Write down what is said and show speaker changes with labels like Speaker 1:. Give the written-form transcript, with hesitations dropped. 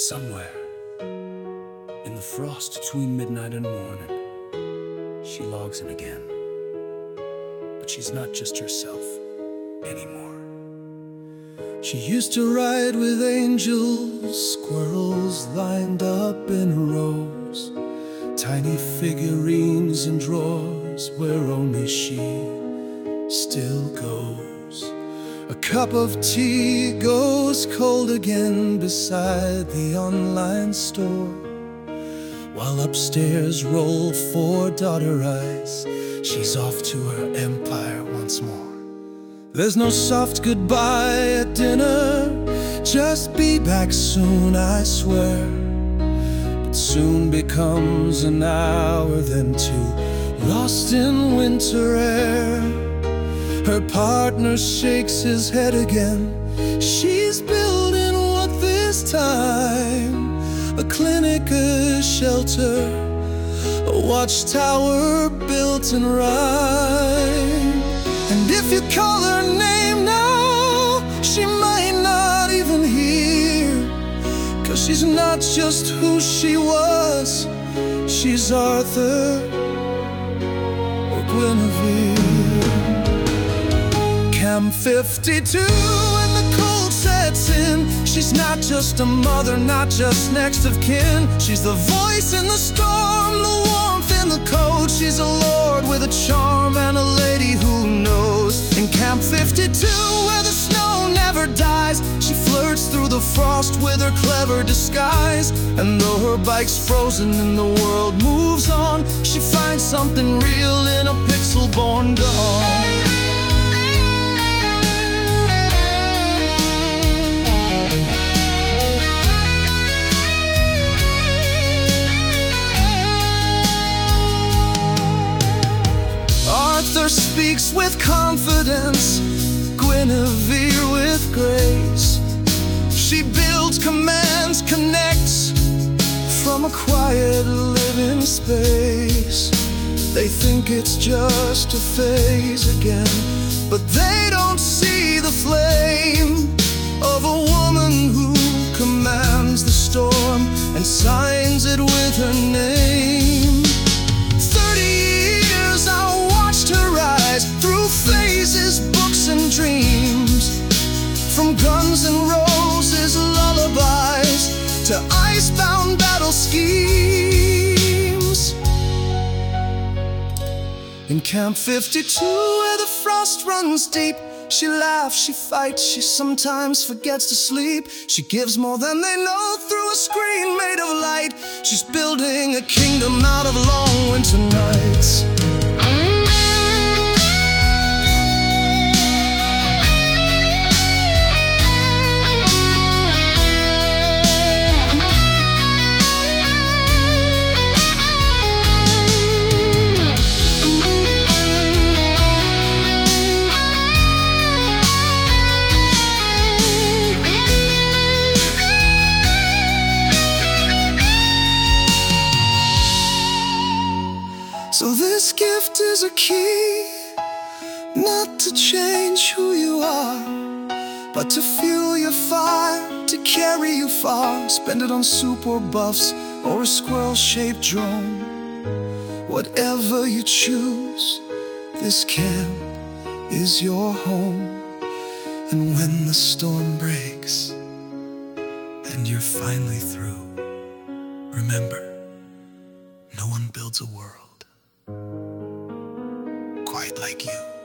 Speaker 1: Somewhere in the frost between midnight and morning, she logs in again. But she's not just herself anymore. She used to ride with angels, squirrels lined up in rows, tiny figurines in drawers where only she still goes. A cup of tea goes cold again beside the online store, while upstairs roll four daughter eyes. She's off to her empire once more. There's no soft goodbye at dinner, just be back soon, I swear. But soon becomes an hour, then two, lost in winter air. Her partner shakes his head again. She's building what this time? A clinic, a shelter, a watchtower built in rhyme. And if you call her name now, she might not even hear, 'cause she's not just who she was, she's Arthur or Guinevere. Camp 52 and the cold sets in. She's not just a mother, not just next of kin. She's the voice in the storm, the warmth in the cold. She's a lord with a charm and a lady who knows. In Camp 52, where the snow never dies, she flirts through the frost with her clever disguise. And though her bike's frozen and the world moves on, she finds something real in a pixel-born dawn. Arthur speaks with confidence, Guinevere with grace. She builds, commands, connects from a quiet living space. They think it's just a phase again, but they don't see the flame of a woman who commands the storm and signs it with her name. 30 years I watched her rise through phases, books and dreams, from Guns N' Roses lullabies to icebound battle schemes. In Camp 52, where the frost runs deep, she laughs, she fights, she sometimes forgets to sleep. She gives more than they know through a screen made of light. She's building a kingdom out of long winter nights. So this gift is a key, not to change who you are, but to fuel your fire, to carry you far. Spend it on soup or buffs or a squirrel-shaped drone. Whatever you choose, this camp is your home. And when the storm breaks and you're finally through, remember, no one builds a world quite like you.